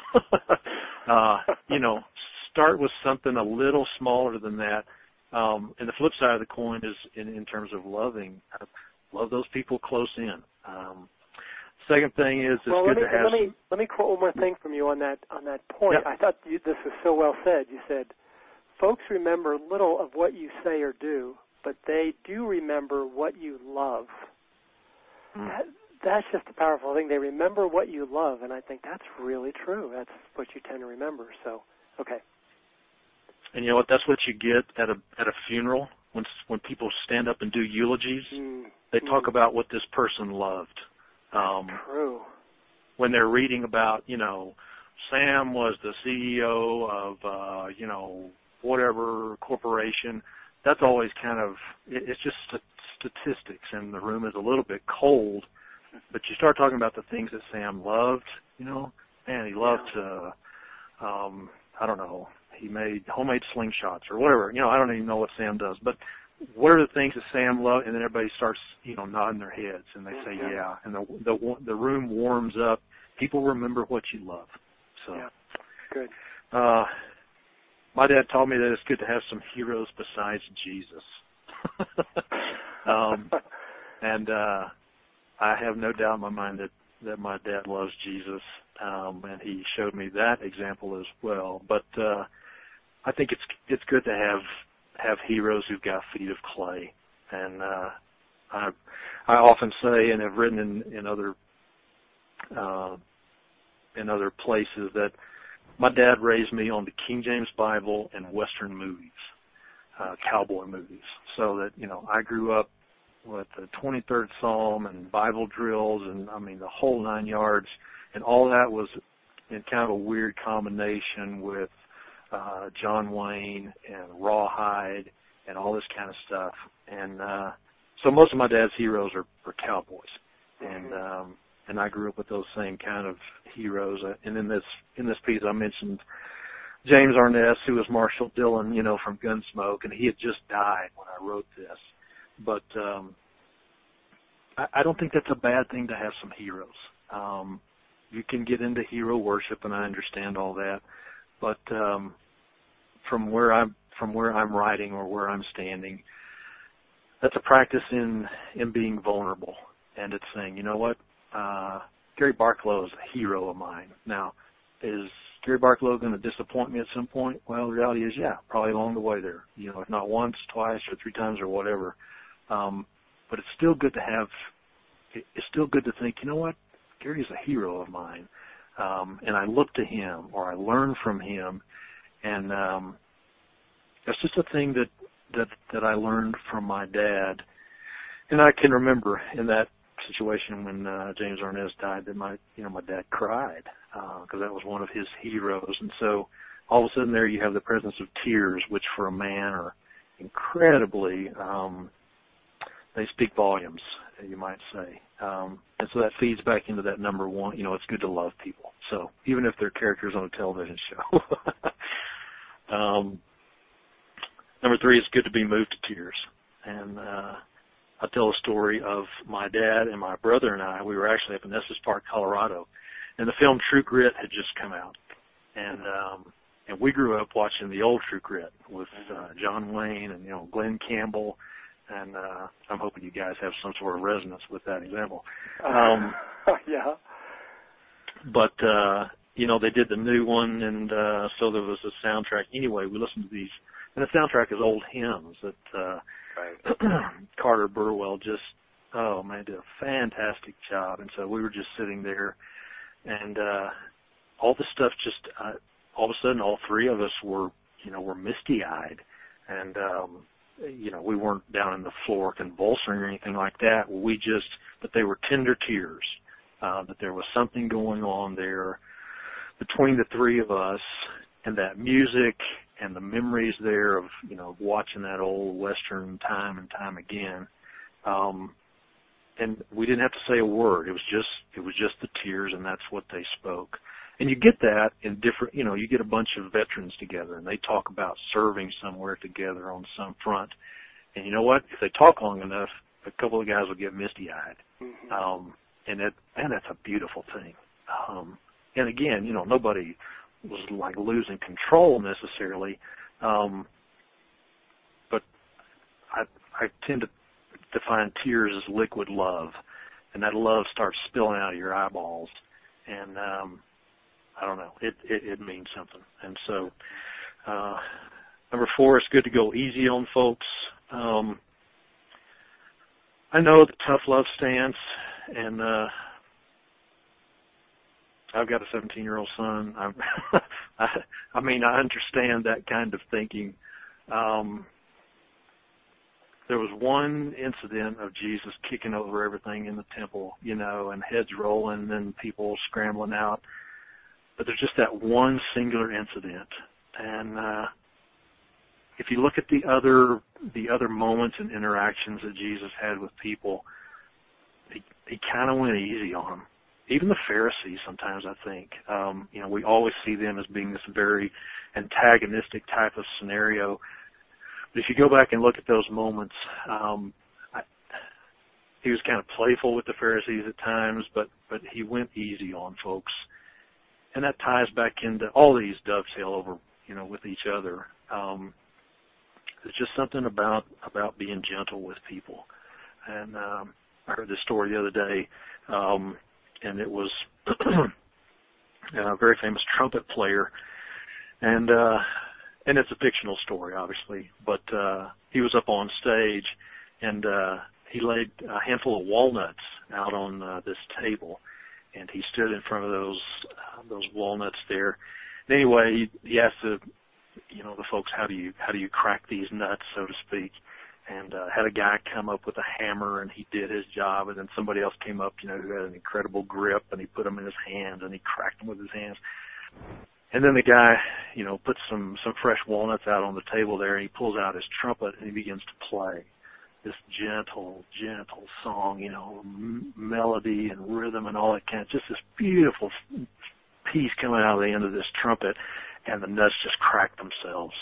uh, you know, start with something a little smaller than that. Um, and the flip side of the coin is in, in terms of loving, uh, love those people close in. Um, second thing is it's well, good let me, to have. Let me let me quote one more thing from you on that on that point. Yep. I thought you, this was so well said. You said, "Folks remember little of what you say or do, but they do remember what you love." Mm. That, That's just a powerful thing. They remember what you love, and I think that's really true. That's what you tend to remember. So, okay. And you know what? That's what you get at a at a funeral when when people stand up and do eulogies. Mm. They talk mm. about what this person loved. Um, true. When they're reading about, you know, Sam was the C E O of, uh, you know, whatever corporation. That's always kind of it, it's just st- statistics, and the room is a little bit cold. But you start talking about the things that Sam loved, you know, man, he loved, yeah. uh, um, I don't know, he made homemade slingshots or whatever. You know, I don't even know what Sam does, but what are the things that Sam loved? And then everybody starts, you know, nodding their heads, and they say, yeah. yeah. And the, the the room warms up. People remember what you love. So, yeah. Good. Uh, my dad taught me that it's good to have some heroes besides Jesus. um, and uh, I have no doubt in my mind that, that my dad loves Jesus, um, and he showed me that example as well. But uh, I think it's it's good to have have heroes who've got feet of clay. And uh, I I often say, and have written in, in other uh, in other places, that my dad raised me on the King James Bible and Western movies, uh, cowboy movies. So that, you know, I grew up with the twenty-third Psalm and Bible drills and, I mean, the whole nine yards. And all that was in kind of a weird combination with uh, John Wayne and Rawhide and all this kind of stuff. And uh, so most of my dad's heroes are, are cowboys. And um, and I grew up with those same kind of heroes. And in this in this piece, I mentioned James Arness, who was Marshall Dillon, you know, from Gunsmoke, and he had just died when I wrote this. But um, I, I don't think that's a bad thing to have some heroes. Um, you can get into hero worship, and I understand all that. But um, from where I'm from where I'm writing or where I'm standing, that's a practice in in being vulnerable, and it's saying, you know what, uh, Gary Barklow is a hero of mine. Now, is Gary Barklow going to disappoint me at some point? Well, the reality is, yeah, probably along the way there. You know, if not once, twice, or three times, or whatever. Um, but it's still good to have. It's still good to think, you know what, Gary's a hero of mine, um, and I look to him or I learn from him, and um, that's just a thing that, that that I learned from my dad. And I can remember in that situation when uh, James Arness died that my you know my dad cried because uh, that was one of his heroes, and so all of a sudden there you have the presence of tears, which for a man are incredibly um, they speak volumes, you might say. Um, and so that feeds back into that number one, you know, it's good to love people. So even if they're characters on a television show. um, number three, it's good to be moved to tears. And uh, I'll tell a story of my dad and my brother and I. We were actually up in Estes Park, Colorado, and the film True Grit had just come out. And um, and we grew up watching the old True Grit with uh, John Wayne and, you know, Glenn Campbell. And uh, I'm hoping you guys have some sort of resonance with that example. Um, yeah. But, uh, you know, they did the new one, and uh, so there was a soundtrack. Anyway, we listened to these, and the soundtrack is old hymns that uh, right. Carter Burwell just, oh, man, did a fantastic job. And so we were just sitting there, and uh, all the stuff just, uh, all of a sudden, all three of us were, you know, were misty-eyed. And, um, you know, we weren't down on the floor convulsing or anything like that. We just, but they were tender tears, uh, that there was something going on there between the three of us, and that music and the memories there of, you know, watching that old Western time and time again. Um, and we didn't have to say a word. It was just, it was just the tears, and that's what they spoke. And you get that in different, you know, you get a bunch of veterans together, and they talk about serving somewhere together on some front. And you know what? If they talk long enough, a couple of guys will get misty-eyed. Mm-hmm. Um, and it, man, that's a beautiful thing. Um, and again, you know, nobody was like losing control necessarily. Um, but I, I tend to define tears as liquid love, and that love starts spilling out of your eyeballs. And, um, I don't know. It, it it means something. And so, uh, number four, it's good to go easy on folks. Um, I know the tough love stance, and uh, I've got a seventeen-year-old son. I'm I, I mean, I understand that kind of thinking. Um, there was one incident of Jesus kicking over everything in the temple, you know, and heads rolling and people scrambling out. But there's just that one singular incident, and uh, if you look at the other the other moments and interactions that Jesus had with people, he, he kind of went easy on them. even the Pharisees sometimes, I think. Um, you know, we always see them as being this very antagonistic type of scenario. But if you go back and look at those moments, um, I, he was kind of playful with the Pharisees at times, but, but he went easy on folks. And that ties back into all these dovetail over, you know, with each other. Um, there's just something about, about being gentle with people. And um, I heard this story the other day, um, and it was a very famous trumpet player. And uh, and it's a fictional story, obviously, but uh, he was up on stage, and uh, he laid a handful of walnuts out on uh, this table, and he stood in front of those uh, those walnuts there. And anyway, he, he asked the you know the folks, how do you how do you crack these nuts, so to speak, and uh, had a guy come up with a hammer, and he did his job, and then somebody else came up, you know, who had an incredible grip, and he put them in his hands, and he cracked them with his hands. And then the guy, you know, puts some, some fresh walnuts out on the table there, and he pulls out his trumpet, and he begins to play this gentle, gentle song, you know, m- melody and rhythm and all that kind of, just this beautiful piece coming out of the end of this trumpet, and the nuts just crack themselves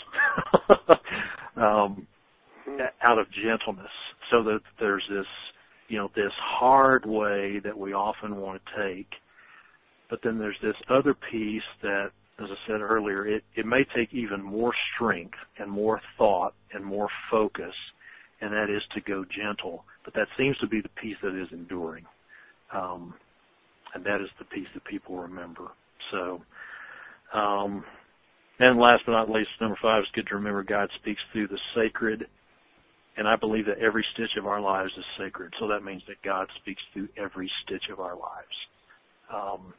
um, out of gentleness. So that there's this, you know, this hard way that we often want to take, but then there's this other piece that, as I said earlier, it, it may take even more strength and more thought and more focus, and that is to go gentle. But that seems to be the piece that is enduring, um, and that is the piece that people remember. So, um, and last but not least, number five, it's good to remember God speaks through the sacred, and I believe that every stitch of our lives is sacred. So that means that God speaks through every stitch of our lives. Um,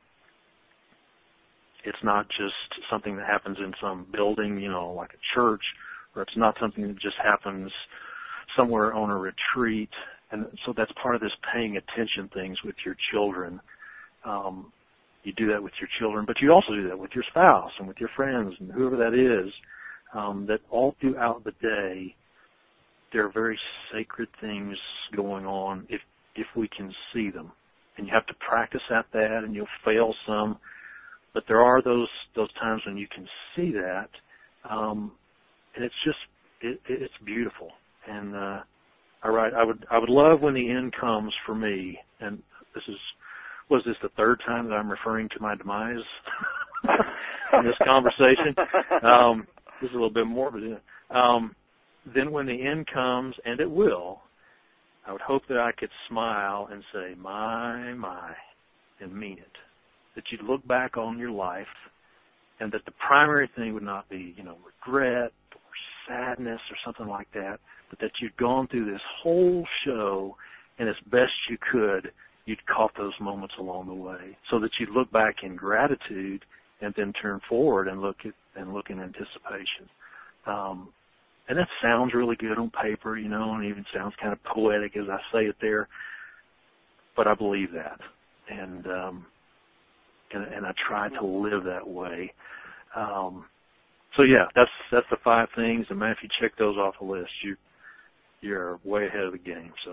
It's not just something that happens in some building, you know, like a church, or it's not something that just happens somewhere on a retreat. And so that's part of this paying attention things with your children. Um, you do that with your children, but you also do that with your spouse and with your friends and whoever that is, um, that all throughout the day, there are very sacred things going on if, if we can see them. And you have to practice at that, and you'll fail some. But there are those those times when you can see that, um, and it's just it, it's beautiful. And uh, I write, I would I would love when the end comes for me. And this is was this the third time that I'm referring to my demise in this conversation? Um, this is a little bit morbid, isn't it? Um, then when the end comes, and it will, I would hope that I could smile and say, "My my," and mean it. That you'd look back on your life, and that the primary thing would not be, you know, regret or sadness or something like that, but that you'd gone through this whole show, and as best you could, you'd caught those moments along the way, so that you'd look back in gratitude and then turn forward and look at and look in anticipation. Um, and that sounds really good on paper, you know, and even sounds kind of poetic as I say it there, but I believe that, and um, And, and I try to live that way. Um, so yeah, that's that's the five things. And man, if you check those off the list, you you're way ahead of the game. So.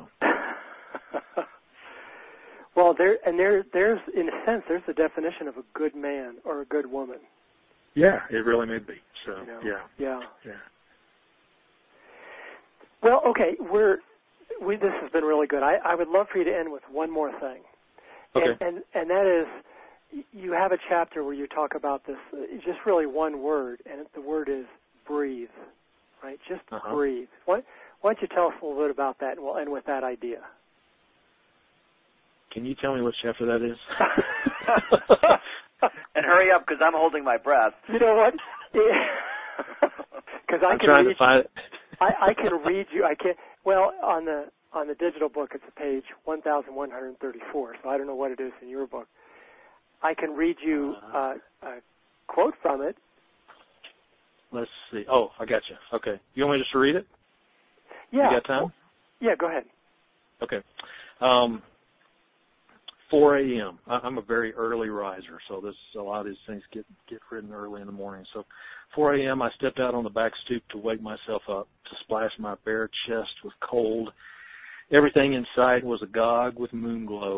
Well, there and there there's in a sense there's the definition of a good man or a good woman. Yeah, it really may be. So you know? yeah, yeah, yeah. Well, okay, we're we. This has been really good. I, I would love for you to end with one more thing. Okay. And and, and that is. You have a chapter where you talk about this, just really one word, and the word is breathe, right? Just uh-huh. breathe. Why, why don't you tell us a little bit about that, and we'll end with that idea. Can you tell me which chapter that is? And hurry up, because I'm holding my breath. You know what? Because I I'm can trying read to find it. I, I can read you. I can. Well, on the on the digital book, it's page one thousand one hundred thirty-four. So I don't know what it is in your book. I can read you uh, a quote from it. Let's see. Oh, I got you. Okay. You want me just to read it? Yeah. You got time? Yeah, go ahead. Okay. Um, four a.m. I'm a very early riser, so this a lot of these things get, get written early in the morning. So four a.m. I stepped out on the back stoop to wake myself up, to splash my bare chest with cold. Everything in sight was agog with moon glow.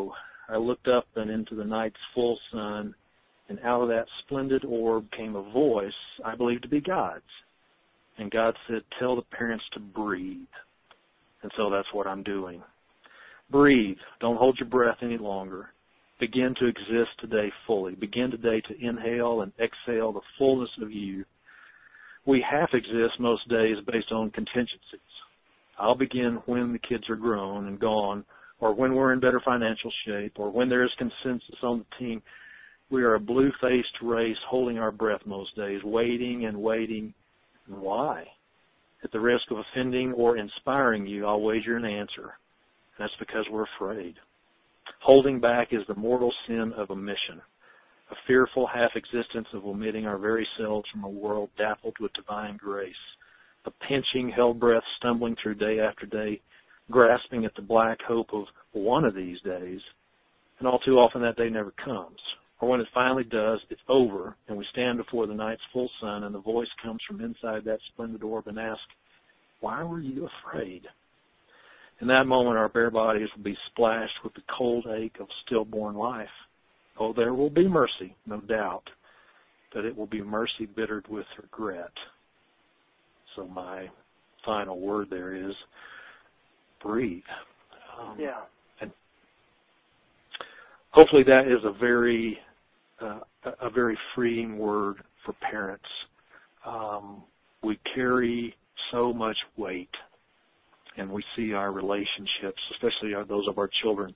I looked up and into the night's full sun, and out of that splendid orb came a voice I believed to be God's. And God said, tell the parents to breathe. And so that's what I'm doing. Breathe. Don't hold your breath any longer. Begin to exist today fully. Begin today to inhale and exhale the fullness of you. We half exist most days based on contingencies. I'll begin when the kids are grown and gone, or when we're in better financial shape, or when there is consensus on the team. We are a blue-faced race holding our breath most days, waiting and waiting. And why? At the risk of offending or inspiring you, I'll wager an answer. That's because we're afraid. Holding back is the mortal sin of omission, a fearful half-existence of omitting our very selves from a world dappled with divine grace, a pinching, held breath stumbling through day after day, grasping at the black hope of one of these days, and all too often that day never comes. Or when it finally does, it's over, and we stand before the night's full sun, and the voice comes from inside that splendid orb and asks, why were you afraid? In that moment, our bare bodies will be splashed with the cold ache of stillborn life. Oh, there will be mercy, no doubt, but it will be mercy bittered with regret. So my final word there is breathe. Um, yeah. And hopefully that is a very, uh, a very freeing word for parents. Um, we carry so much weight, and we see our relationships, especially those of our children,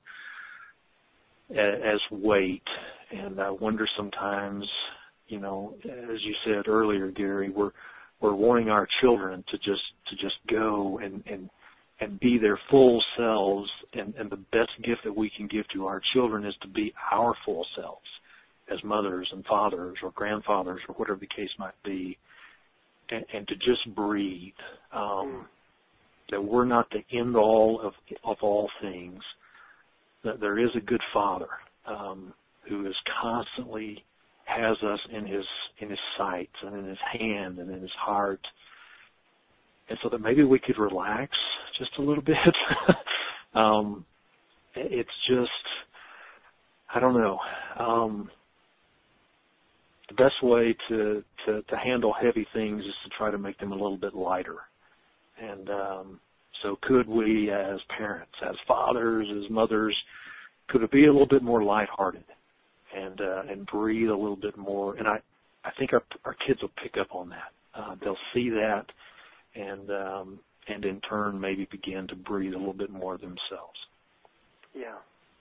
as weight. And I wonder sometimes, you know, as you said earlier, Gary, we're we're wanting our children to just to just go and and and be their full selves. And, and the best gift that we can give to our children is to be our full selves as mothers and fathers or grandfathers or whatever the case might be, and, and to just breathe. Um, that we're not the end all of of all things. That there is a good Father um, who is constantly has us in his in his sight and in his hand and in his heart, and so that maybe we could relax just a little bit. um, it's just, I don't know. Um, the best way to, to to handle heavy things is to try to make them a little bit lighter. And um, so could we, as parents, as fathers, as mothers, could it be a little bit more lighthearted and uh, and breathe a little bit more? And I, I think our our kids will pick up on that. Uh, they'll see that, and um, and in turn maybe begin to breathe a little bit more themselves. Yeah.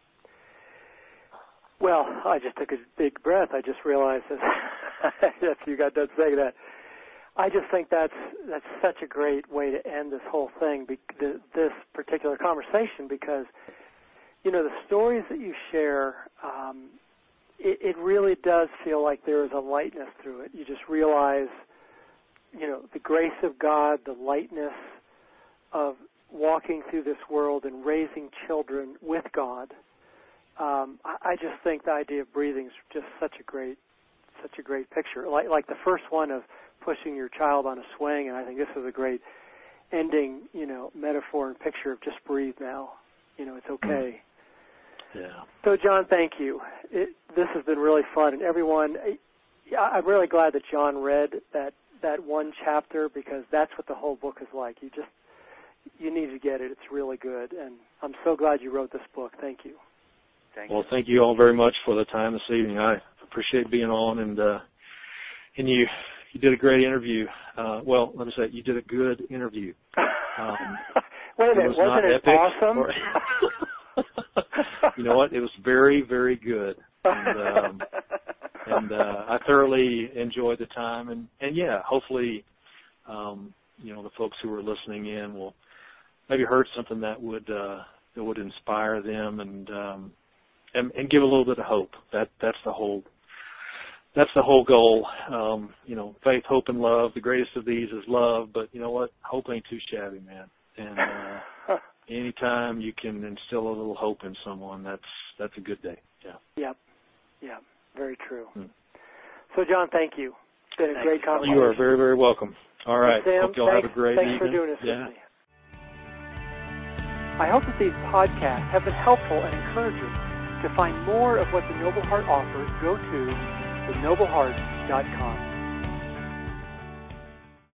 Well, I just took a big breath. I just realized that after you got done saying that. I just think that's that's such a great way to end this whole thing, this particular conversation, because, you know, the stories that you share, um, it, it really does feel like there is a lightness through it. You just realize, you know, the grace of God, the lightness of walking through this world and raising children with God. Um, I, I just think the idea of breathing is just such a great, such a great picture. Like like the first one of pushing your child on a swing, and I think this is a great ending, you know, metaphor and picture of just breathe now. You know, it's okay. Yeah. So, John, thank you. It, this has been really fun, and everyone, I'm really glad that John read that that one chapter, because that's what the whole book is like. You just, you need to get it. It's really good, and I'm so glad you wrote this book. Thank you. Thank well, you. thank you all very much for the time this evening. I appreciate being on, and uh, and you. You did a great interview. Uh, well, let me say, you did a good interview. Um, Wait a minute, it was wasn't it awesome? Or, you know what? It was very, very good. And, um, and uh, I thoroughly enjoyed the time. And, and yeah, hopefully, um, you know, the folks who are listening in will maybe heard something that would uh, that would inspire them and, um, and and give a little bit of hope. That that's the whole. That's the whole goal. Um, you know, faith, hope, and love. The greatest of these is love, but you know what? Hope ain't too shabby, man. And uh, anytime you can instill a little hope in someone, that's that's a good day. Yeah. Yep. Yeah. Very true. Hmm. So, John, thank you. It's been a Thanks. great conversation. You are very, very welcome. All right. Sam, hope y'all thanks, have a great thanks evening. for doing this yeah. with me. I hope that these podcasts have been helpful and encouraging. To find more of what the Noble Heart offers, go to the noble heart dot com.